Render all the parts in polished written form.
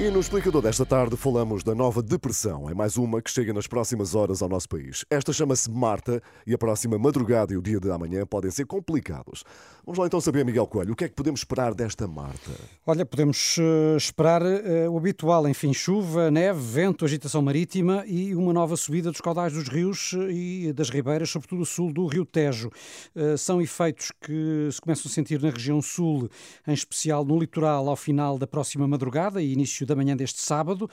E no explicador desta tarde falamos da nova depressão. É mais uma que chega nas próximas horas ao nosso país. Esta chama-se Marta e a próxima madrugada e o dia de amanhã podem ser complicados. Vamos lá então saber, Miguel Coelho, o que é que podemos esperar desta Marta? Olha, podemos esperar o habitual, enfim, chuva, neve, vento, agitação marítima e uma nova subida dos caudais dos rios e das ribeiras, sobretudo o sul do Rio Tejo. São efeitos que se começam a sentir na região sul, em especial no litoral, ao final da próxima madrugada e início da manhã deste sábado.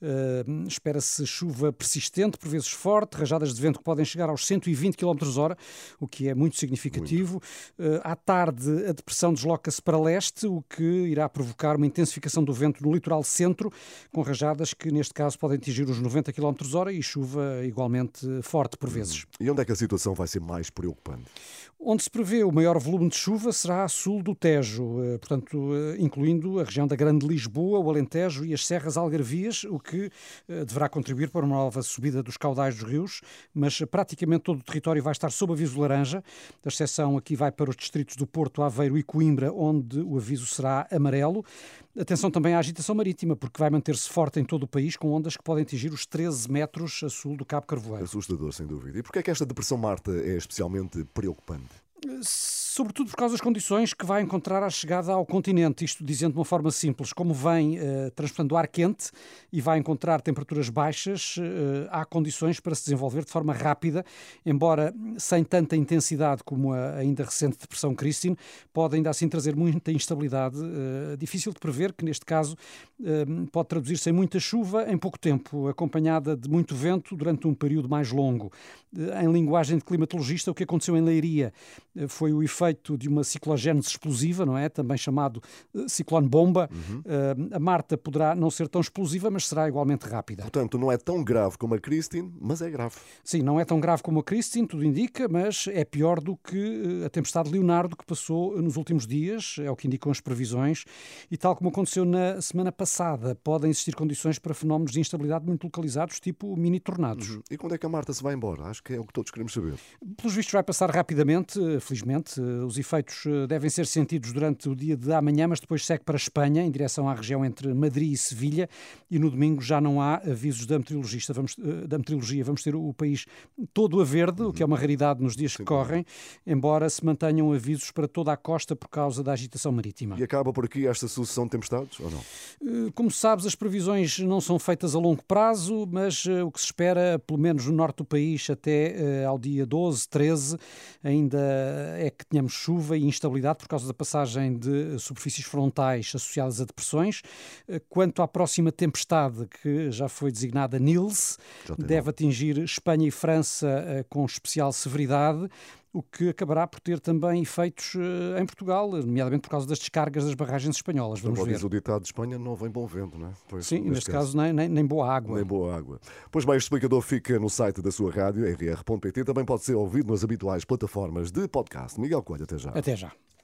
Espera-se chuva persistente, por vezes forte, rajadas de vento que podem chegar aos 120 km/h, o que é muito significativo. À tarde, a depressão desloca-se para leste, o que irá provocar uma intensificação do vento no litoral centro, com rajadas que, neste caso, podem atingir os 90 km/h e chuva igualmente forte, por vezes. E onde é que a situação vai ser mais preocupante? Onde se prevê o maior volume de chuva será a sul do Tejo, portanto, incluindo a região da Grande Lisboa, o Alentejo e as Serras Algarvias, o que deverá contribuir para uma nova subida dos caudais dos rios, mas praticamente todo o território vai estar sob aviso laranja. A exceção aqui vai para os distritos do Porto, Aveiro e Coimbra, onde o aviso será amarelo. Atenção também à agitação marítima, porque vai manter-se forte em todo o país, com ondas que podem atingir os 13 metros a sul do Cabo Carvoeiro. Assustador, sem dúvida. E porquê é que esta depressão Marta é especialmente preocupante? Sobretudo por causa das condições que vai encontrar à chegada ao continente, isto dizendo de uma forma simples, como vem transportando ar quente e vai encontrar temperaturas baixas, há condições para se desenvolver de forma rápida, embora sem tanta intensidade como a ainda recente depressão Christine, pode ainda assim trazer muita instabilidade, difícil de prever, que neste caso pode traduzir-se em muita chuva em pouco tempo, acompanhada de muito vento durante um período mais longo. Em linguagem de climatologista, o que aconteceu em Leiria foi o efeito de uma ciclogénese explosiva, não é? Também chamado ciclone bomba. A Marta poderá não ser tão explosiva, mas será igualmente rápida. Portanto, não é tão grave como a Christine, mas é grave. Sim, não é tão grave como a Christine, tudo indica, mas é pior do que a tempestade Leonardo que passou nos últimos dias, é o que indicam as previsões, e tal como aconteceu na semana passada, podem existir condições para fenómenos de instabilidade muito localizados, tipo mini-tornados. E quando é que a Marta se vai embora? Acho que é o que todos queremos saber. Pelos vistos vai passar rapidamente, felizmente. Os efeitos devem ser sentidos durante o dia de amanhã, mas depois segue para a Espanha, em direção à região entre Madrid e Sevilha, e no domingo já não há avisos da meteorologia. Vamos ter o país todo a verde, o que é uma raridade nos dias que correm, embora se mantenham avisos para toda a costa por causa da agitação marítima. E acaba por aqui esta sucessão de tempestades, ou não? Como sabes, as previsões não são feitas a longo prazo, mas o que se espera, pelo menos no norte do país, até ao dia 12, 13, ainda é que tenhamos chuva e instabilidade por causa da passagem de superfícies frontais associadas a depressões. Quanto à próxima tempestade, que já foi designada Nils, deve atingir Espanha e França com especial severidade, o que acabará por ter também efeitos em Portugal, nomeadamente por causa das descargas das barragens espanholas. Vamos ver. Diz o ditado de Espanha, não vem bom vento, não é? Pois, sim, neste caso nem boa água. Nem boa água. Pois bem, este explicador fica no site da sua rádio, rr.pt, também pode ser ouvido nas habituais plataformas de podcast. Miguel Coelho, até já. Até já.